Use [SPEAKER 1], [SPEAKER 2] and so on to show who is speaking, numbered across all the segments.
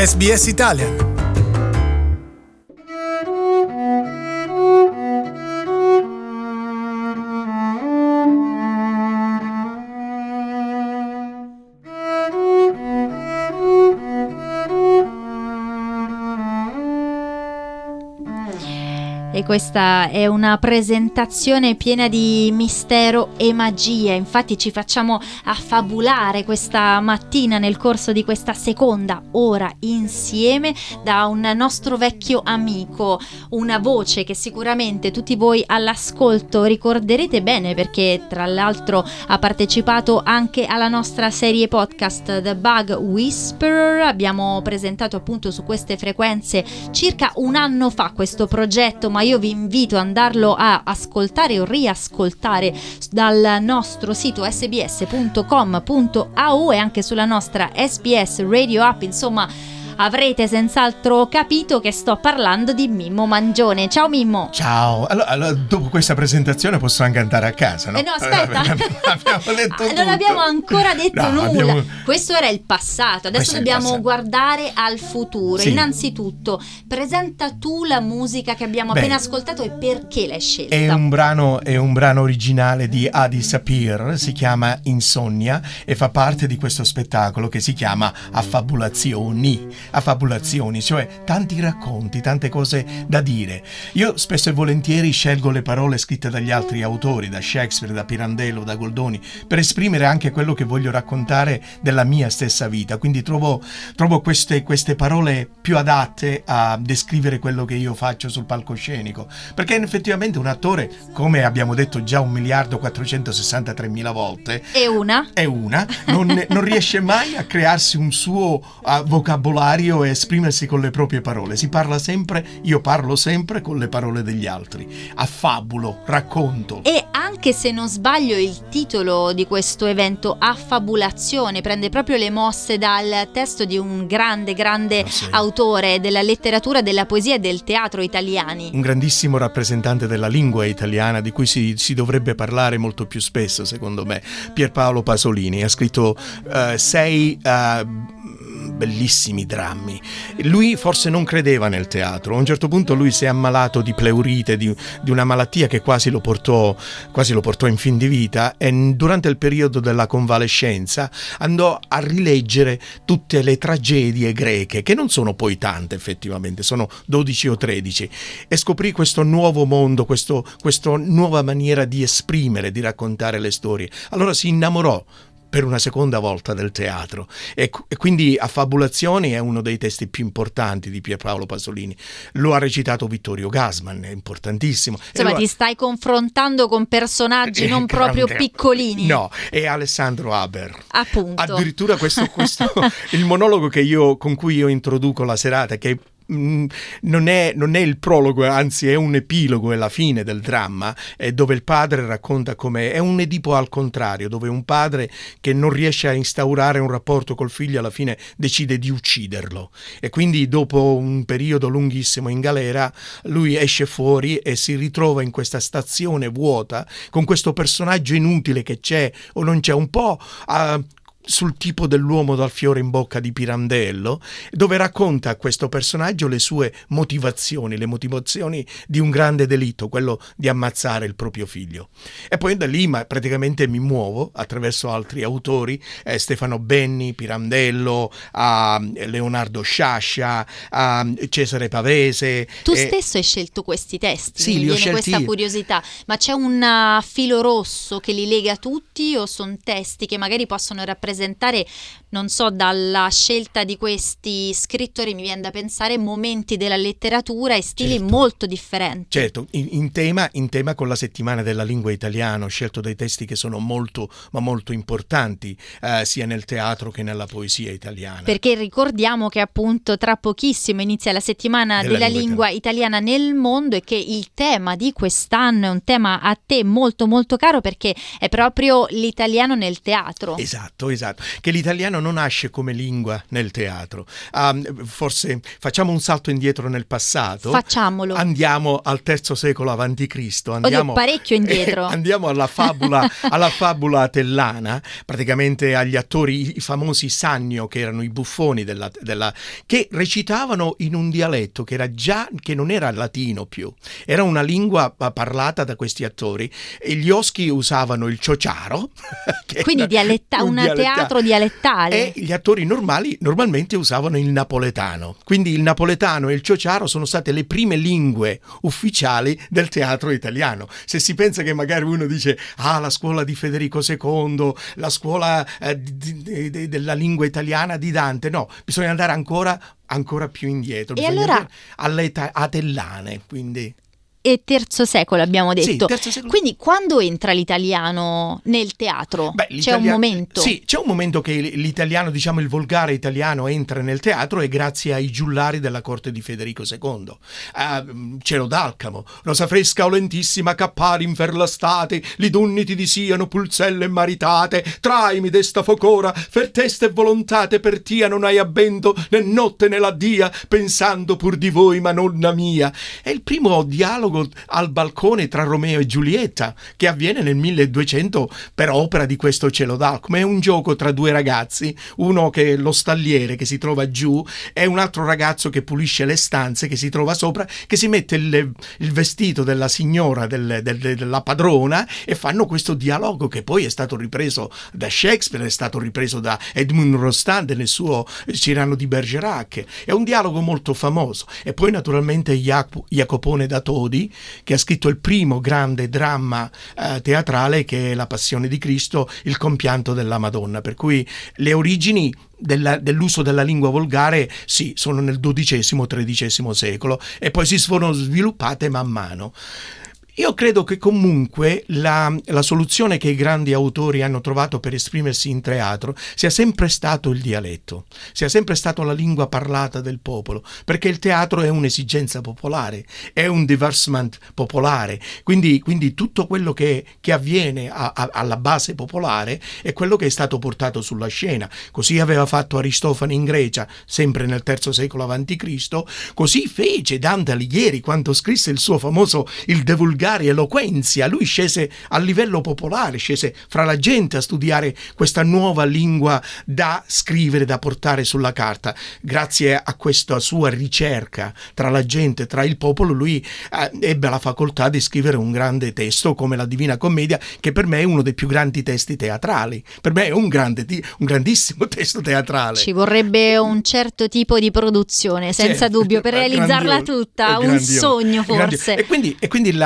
[SPEAKER 1] SBS Italian.
[SPEAKER 2] E questa è una presentazione piena di mistero e magia. Infatti ci facciamo affabulare questa mattina nel corso di questa seconda ora insieme da un nostro vecchio amico, una voce che sicuramente tutti voi all'ascolto ricorderete bene, perché tra l'altro ha partecipato anche alla nostra serie podcast The Bug Whisperer. Abbiamo presentato appunto su queste frequenze circa un anno fa questo progetto, ma io vi invito ad andarlo a ascoltare o riascoltare dal nostro sito sbs.com.au e anche sulla nostra SBS Radio App. Insomma, avrete senz'altro capito che sto parlando di Mimmo Mangione. Ciao Mimmo.
[SPEAKER 3] Ciao. Allora, dopo questa presentazione posso anche andare a casa, no?
[SPEAKER 2] No, aspetta.
[SPEAKER 3] Abbiamo detto tutto.
[SPEAKER 2] Non abbiamo ancora detto nulla. Questo era il passato. Adesso dobbiamo guardare al futuro.
[SPEAKER 3] Sì.
[SPEAKER 2] Innanzitutto, presenta tu la musica che abbiamo appena ascoltato e perché l'hai scelta.
[SPEAKER 3] È un brano originale di Adi Sapir, si chiama Insonnia e fa parte di questo spettacolo che si chiama Affabulazioni, cioè tanti racconti, tante cose da dire. Io spesso e volentieri scelgo le parole scritte dagli altri autori, da Shakespeare, da Pirandello, da Goldoni, per esprimere anche quello che voglio raccontare della mia stessa vita. Quindi trovo queste parole più adatte a descrivere quello che io faccio sul palcoscenico, perché effettivamente un attore, come abbiamo detto già 1.463.000 volte, non riesce mai a crearsi un suo vocabolario e esprimersi con le proprie parole. Io parlo sempre con le parole degli altri, affabulo, racconto.
[SPEAKER 2] E anche se non sbaglio il titolo di questo evento, Affabulazione, prende proprio le mosse dal testo di un grande autore della letteratura, della poesia e del teatro italiani.
[SPEAKER 3] Un grandissimo rappresentante della lingua italiana, di cui si dovrebbe parlare molto più spesso, secondo me, Pierpaolo Pasolini. Ha scritto 6 bellissimi drammi. Lui forse non credeva nel teatro. A un certo punto lui si è ammalato di pleurite, di una malattia che quasi lo portò in fin di vita, e durante il periodo della convalescenza andò a rileggere tutte le tragedie greche, che non sono poi tante effettivamente, sono 12 o 13, e scoprì questo nuovo mondo, questa nuova maniera di esprimere, di raccontare le storie. Allora si innamorò per una seconda volta del teatro, e quindi Affabulazioni è uno dei testi più importanti di Pierpaolo Pasolini. Lo ha recitato Vittorio Gassman, è importantissimo.
[SPEAKER 2] Insomma, ti stai confrontando con personaggi non proprio piccolini.
[SPEAKER 3] No, è Alessandro Haber.
[SPEAKER 2] Appunto.
[SPEAKER 3] Addirittura questo il monologo con cui io introduco la serata, che non è il prologo, anzi è un epilogo, è la fine del dramma, dove il padre racconta come è un Edipo al contrario, dove un padre che non riesce a instaurare un rapporto col figlio alla fine decide di ucciderlo, e quindi dopo un periodo lunghissimo in galera lui esce fuori e si ritrova in questa stazione vuota con questo personaggio inutile che c'è o non c'è, un po' sul tipo dell'uomo dal fiore in bocca di Pirandello, dove racconta a questo personaggio le sue motivazioni, le motivazioni di un grande delitto, quello di ammazzare il proprio figlio. E poi da lì praticamente mi muovo attraverso altri autori, Stefano Benni, Pirandello, Leonardo Sciascia, Cesare Pavese.
[SPEAKER 2] Tu stesso hai scelto questi testi,
[SPEAKER 3] sì,
[SPEAKER 2] mi viene questa
[SPEAKER 3] io.
[SPEAKER 2] Curiosità, ma c'è un filo rosso che li lega tutti, o sono testi che magari possono rappresentare, non so, dalla scelta di questi scrittori mi viene da pensare momenti della letteratura e stili molto differenti?
[SPEAKER 3] Certo, in tema con la settimana della lingua italiana ho scelto dei testi che sono molto ma molto importanti, sia nel teatro che nella poesia italiana.
[SPEAKER 2] Perché ricordiamo che appunto tra pochissimo inizia la settimana della lingua italiana nel mondo, e che il tema di quest'anno è un tema a te molto molto caro, perché è proprio l'italiano nel teatro.
[SPEAKER 3] Esatto, che l'italiano non nasce come lingua nel teatro. Forse facciamo un salto indietro nel passato.
[SPEAKER 2] Facciamolo.
[SPEAKER 3] Andiamo al III secolo avanti Cristo. Andiamo
[SPEAKER 2] parecchio indietro.
[SPEAKER 3] Andiamo alla fabula atellana, praticamente agli attori, i famosi Sannio, che erano i buffoni che recitavano in un dialetto che non era latino più, era una lingua parlata da questi attori, e gli oschi usavano il ciociaro,
[SPEAKER 2] quindi teatro dialettale,
[SPEAKER 3] e gli attori normalmente usavano il napoletano. Quindi il napoletano e il ciociaro sono state le prime lingue ufficiali del teatro italiano. Se si pensa che magari uno dice la scuola di Federico II, la scuola della lingua italiana di Dante, no, bisogna andare ancora più indietro,
[SPEAKER 2] e allora
[SPEAKER 3] alle atellane, quindi.
[SPEAKER 2] E III secolo abbiamo detto.
[SPEAKER 3] Sì, III secolo.
[SPEAKER 2] Quindi quando entra l'italiano nel teatro? C'è un momento? Sì,
[SPEAKER 3] c'è un momento che l'italiano, diciamo il volgare italiano, entra nel teatro, e grazie ai giullari della corte di Federico II. Cielo d'Alcamo, rosa fresca o lentissima, cappari infer l'estate, li dunniti di siano pulzelle maritate, traimi desta focora, fer teste volontate, per tia non hai abbendo né notte né la dia, pensando pur di voi ma nonna mia. È il primo dialogo al balcone tra Romeo e Giulietta, che avviene nel 1200 per opera di questo Cielo d'Alcamo. È un gioco tra due ragazzi, uno che è lo stalliere, che si trova giù, e un altro ragazzo che pulisce le stanze, che si trova sopra, che si mette il vestito della signora, della padrona, e fanno questo dialogo che poi è stato ripreso da Shakespeare, è stato ripreso da Edmond Rostand nel suo Cyrano di Bergerac. È un dialogo molto famoso. E poi naturalmente Jacopone da Todi, che ha scritto il primo grande dramma teatrale, che è La Passione di Cristo, il compianto della Madonna. Per cui le origini dell'uso della lingua volgare sono nel XII-XIII secolo, e poi si sono sviluppate man mano. Io credo che comunque la soluzione che i grandi autori hanno trovato per esprimersi in teatro sia sempre stato il dialetto, sia sempre stato la lingua parlata del popolo, perché il teatro è un'esigenza popolare, è un diversement popolare, quindi tutto quello che avviene alla base popolare è quello che è stato portato sulla scena. Così aveva fatto Aristofane in Grecia, sempre nel III secolo avanti Cristo, così fece Dante Alighieri quando scrisse il suo famoso Il De Vulgari Eloquenzia. Lui scese a livello popolare, scese fra la gente a studiare questa nuova lingua da scrivere, da portare sulla carta. Grazie a questa sua ricerca tra la gente, tra il popolo, lui ebbe la facoltà di scrivere un grande testo come la Divina Commedia, che per me è uno dei più grandi testi teatrali. Per me è un grandissimo testo teatrale.
[SPEAKER 2] Ci vorrebbe un certo tipo di produzione, senza dubbio, per realizzarla tutta, un sogno forse.
[SPEAKER 3] E quindi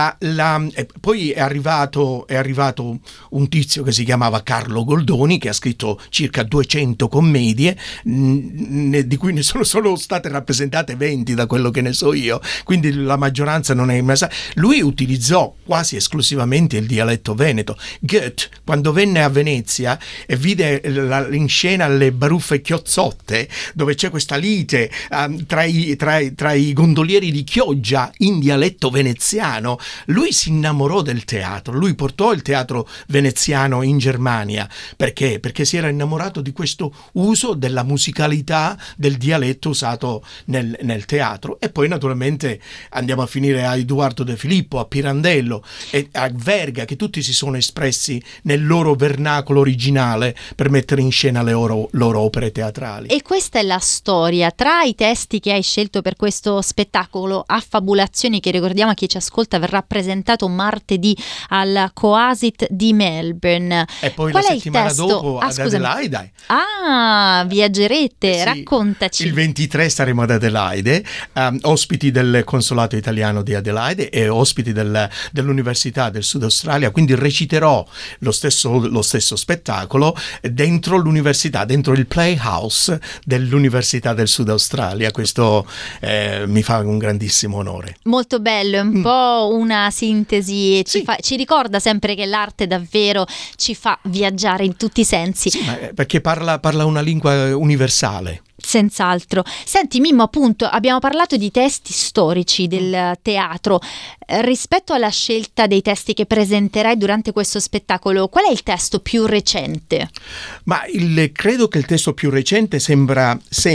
[SPEAKER 3] poi è arrivato un tizio che si chiamava Carlo Goldoni, che ha scritto circa 200 commedie, di cui ne sono solo state rappresentate 20 da quello che ne so io, quindi la maggioranza non è messa. Lui utilizzò quasi esclusivamente il dialetto veneto. Goethe, quando venne a Venezia e vide in scena le baruffe Chiozzotte, dove c'è questa lite tra i gondolieri di Chioggia in dialetto veneziano, lui si innamorò del teatro, lui portò il teatro veneziano in Germania. Perché? Perché si era innamorato di questo uso della musicalità del dialetto usato nel teatro. E poi naturalmente andiamo a finire a Edoardo De Filippo, a Pirandello e a Verga, che tutti si sono espressi nel loro vernacolo originale per mettere in scena le loro opere teatrali.
[SPEAKER 2] E questa è la storia. Tra i testi che hai scelto per questo spettacolo, Affabulazioni, che ricordiamo a chi ci ascolta verrà presentato martedì al Coasit di Melbourne.
[SPEAKER 3] E poi
[SPEAKER 2] qual
[SPEAKER 3] la
[SPEAKER 2] è
[SPEAKER 3] settimana
[SPEAKER 2] il testo?
[SPEAKER 3] dopo ad Adelaide.
[SPEAKER 2] Viaggerete,
[SPEAKER 3] sì,
[SPEAKER 2] raccontaci.
[SPEAKER 3] Il 23 saremo ad Adelaide, ospiti del Consolato Italiano di Adelaide e ospiti dell'Università del Sud Australia, quindi reciterò lo stesso spettacolo dentro l'università, dentro il Playhouse dell'Università del Sud Australia. Questo mi fa un grandissimo onore.
[SPEAKER 2] Molto bello, è un po' una sintesi, ci ricorda sempre che l'arte davvero ci fa viaggiare in tutti i sensi.
[SPEAKER 3] Sì, perché parla una lingua universale.
[SPEAKER 2] Senz'altro. Senti Mimmo, appunto abbiamo parlato di testi storici del teatro. Rispetto alla scelta dei testi che presenterai durante questo spettacolo, qual è il testo più recente?
[SPEAKER 3] Ma credo che il testo più recente sembra ce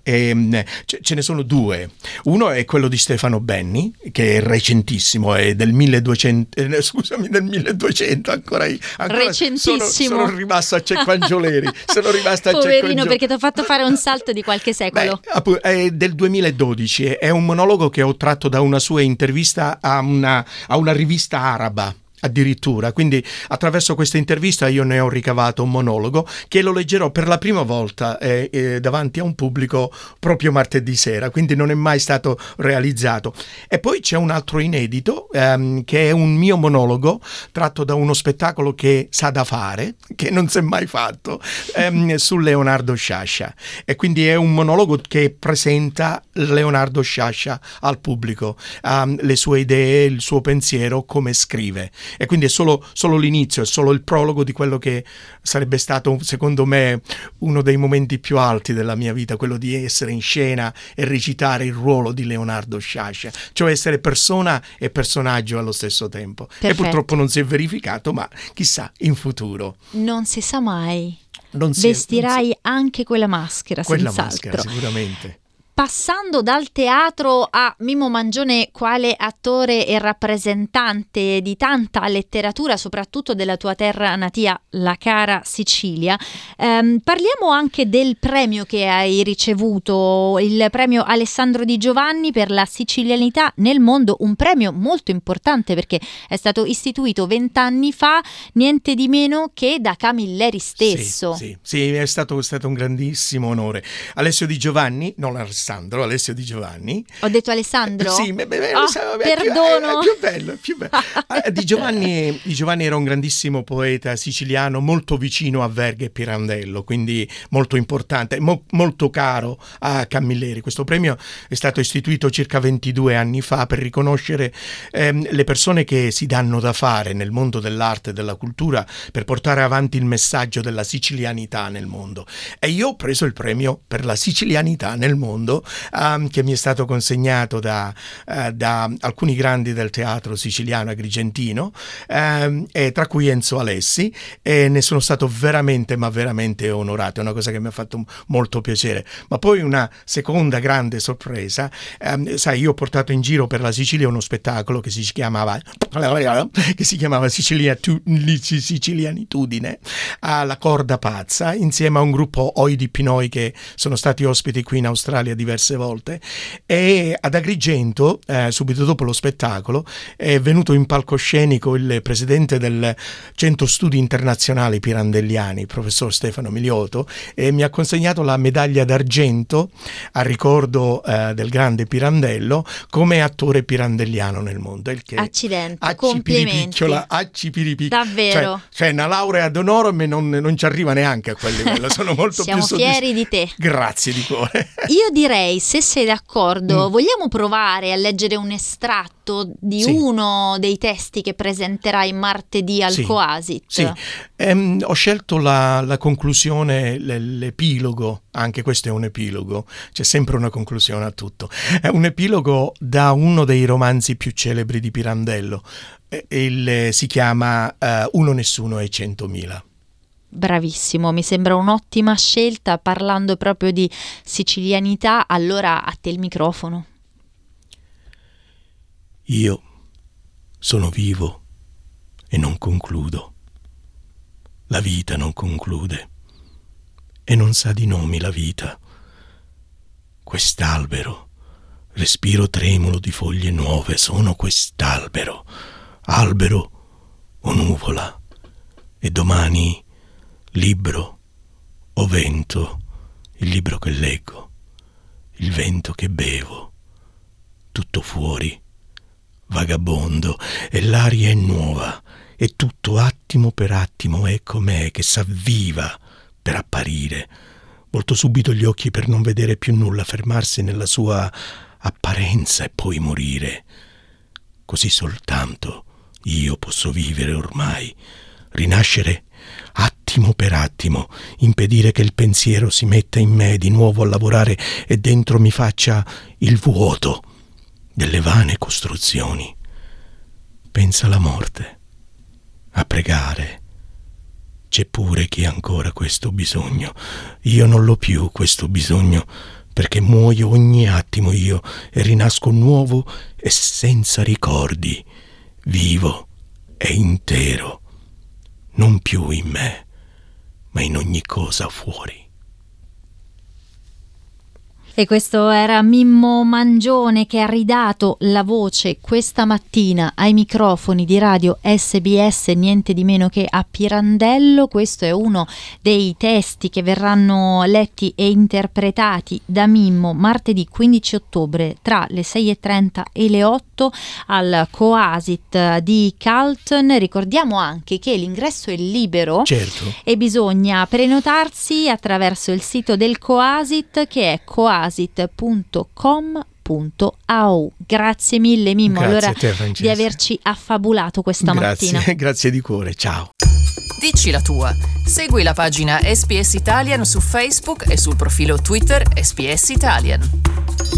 [SPEAKER 3] ne sono due. Uno è quello di Stefano Benni, che è recentissimo, è del 1200, del 1200, ancora
[SPEAKER 2] recentissimo.
[SPEAKER 3] Sono rimasto a Cecquangioleri.
[SPEAKER 2] Poverino, perché ti ho fatto fare un salto di qualche secolo.
[SPEAKER 3] È del 2012, è un monologo che ho tratto da una sua intervista a una rivista araba. Addirittura, quindi attraverso questa intervista io ne ho ricavato un monologo che lo leggerò per la prima volta davanti a un pubblico proprio martedì sera, quindi non è mai stato realizzato. E poi c'è un altro inedito che è un mio monologo tratto da uno spettacolo che sa da fare, che non si è mai fatto, su Leonardo Sciascia, e quindi è un monologo che presenta Leonardo Sciascia al pubblico, le sue idee, il suo pensiero, come scrive. E quindi è solo l'inizio, è solo il prologo di quello che sarebbe stato, secondo me, uno dei momenti più alti della mia vita, quello di essere in scena e recitare il ruolo di Leonardo Sciascia, cioè essere persona e personaggio allo stesso tempo.
[SPEAKER 2] Perfetto.
[SPEAKER 3] E purtroppo non si è verificato, ma chissà, in futuro.
[SPEAKER 2] Non si sa mai. Vestirai anche quella maschera, senz'altro.
[SPEAKER 3] Maschera, sicuramente.
[SPEAKER 2] Passando dal teatro a Mimmo Mangione quale attore e rappresentante di tanta letteratura, soprattutto della tua terra natia, la cara Sicilia, parliamo anche del premio che hai ricevuto, il premio Alessandro Di Giovanni per la sicilianità nel mondo, un premio molto importante perché è stato istituito 20 anni fa, niente di meno che da Camilleri stesso.
[SPEAKER 3] Sì, è stato un grandissimo onore. Alessio Di Giovanni, non Alessio Di Giovanni.
[SPEAKER 2] Ho detto Alessandro?
[SPEAKER 3] Sì,
[SPEAKER 2] perdono.
[SPEAKER 3] È più bello. Di Giovanni era un grandissimo poeta siciliano, molto vicino a Verga e Pirandello, quindi molto importante, molto caro a Camilleri. Questo premio è stato istituito circa 22 anni fa per riconoscere le persone che si danno da fare nel mondo dell'arte e della cultura per portare avanti il messaggio della sicilianità nel mondo. E io ho preso il premio per la sicilianità nel mondo, che mi è stato consegnato da alcuni grandi del teatro siciliano agrigentino, e tra cui Enzo Alessi, e ne sono stato veramente onorato. È una cosa che mi ha fatto molto piacere. Ma poi una seconda grande sorpresa, io ho portato in giro per la Sicilia uno spettacolo che si chiamava Sicilianitudine, alla Corda Pazza, insieme a un gruppo Oidi Pinoi che sono stati ospiti qui in Australia diverse volte, e ad Agrigento, subito dopo lo spettacolo, è venuto in palcoscenico il presidente del Centro Studi Internazionali Pirandelliani, il professor Stefano Miliotto, e mi ha consegnato la medaglia d'argento a ricordo del grande Pirandello come attore pirandelliano nel mondo.
[SPEAKER 2] Accidenti, complimenti. Davvero.
[SPEAKER 3] Cioè una laurea d'onore non ci arriva neanche a quel livello, sono molto
[SPEAKER 2] Siamo
[SPEAKER 3] più
[SPEAKER 2] fieri di te.
[SPEAKER 3] Grazie di cuore.
[SPEAKER 2] Io direi, se sei d'accordo, vogliamo provare a leggere un estratto di uno dei testi che presenterai martedì al Coasit.
[SPEAKER 3] Sì, ho scelto la conclusione, l'epilogo, anche questo è un epilogo, c'è sempre una conclusione a tutto. È un epilogo da uno dei romanzi più celebri di Pirandello, si chiama Uno Nessuno e 100.000.
[SPEAKER 2] Bravissimo, mi sembra un'ottima scelta, parlando proprio di sicilianità. Allora a te il microfono.
[SPEAKER 3] Io sono vivo e non concludo. La vita non conclude e non sa di nomi la vita. Quest'albero, respiro tremulo di foglie nuove, sono quest'albero, albero o nuvola, e domani libro o vento, il libro che leggo, il vento che bevo, tutto fuori, vagabondo, e l'aria è nuova, e tutto attimo per attimo è com'è che s'avviva per apparire. Volto subito gli occhi per non vedere più nulla, fermarsi nella sua apparenza e poi morire. Così soltanto io posso vivere ormai, rinascere attimo per attimo, impedire che il pensiero si metta in me di nuovo a lavorare e dentro mi faccia il vuoto delle vane costruzioni. pensa alla morte, a pregare. C'è pure chi ha ancora questo bisogno. Io non l'ho più questo bisogno, perché muoio ogni attimo io e rinasco nuovo e senza ricordi, vivo e intero, non più in me, ma in ogni cosa fuori.
[SPEAKER 2] E questo era Mimmo Mangione, che ha ridato la voce questa mattina ai microfoni di Radio SBS, niente di meno che a Pirandello. Questo è uno dei testi che verranno letti e interpretati da Mimmo martedì 15 ottobre tra le 6:30 e le 8 al Coasit di Carlton. Ricordiamo anche che l'ingresso è libero,
[SPEAKER 3] certo,
[SPEAKER 2] e bisogna prenotarsi attraverso il sito del Coasit, che è coasit.com.au. Grazie mille Mimmo,
[SPEAKER 3] grazie
[SPEAKER 2] allora,
[SPEAKER 3] a te, Francesca,
[SPEAKER 2] di averci affabulato questa mattina.
[SPEAKER 3] Grazie di cuore, ciao.
[SPEAKER 1] Dici la tua. Segui la pagina SPS Italian su Facebook e sul profilo Twitter SPS Italian.